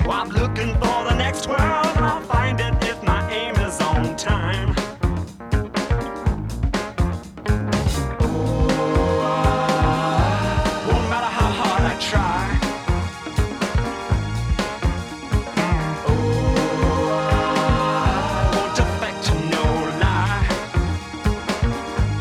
I'm looking for the next world, and I'll find it if my aim is on time.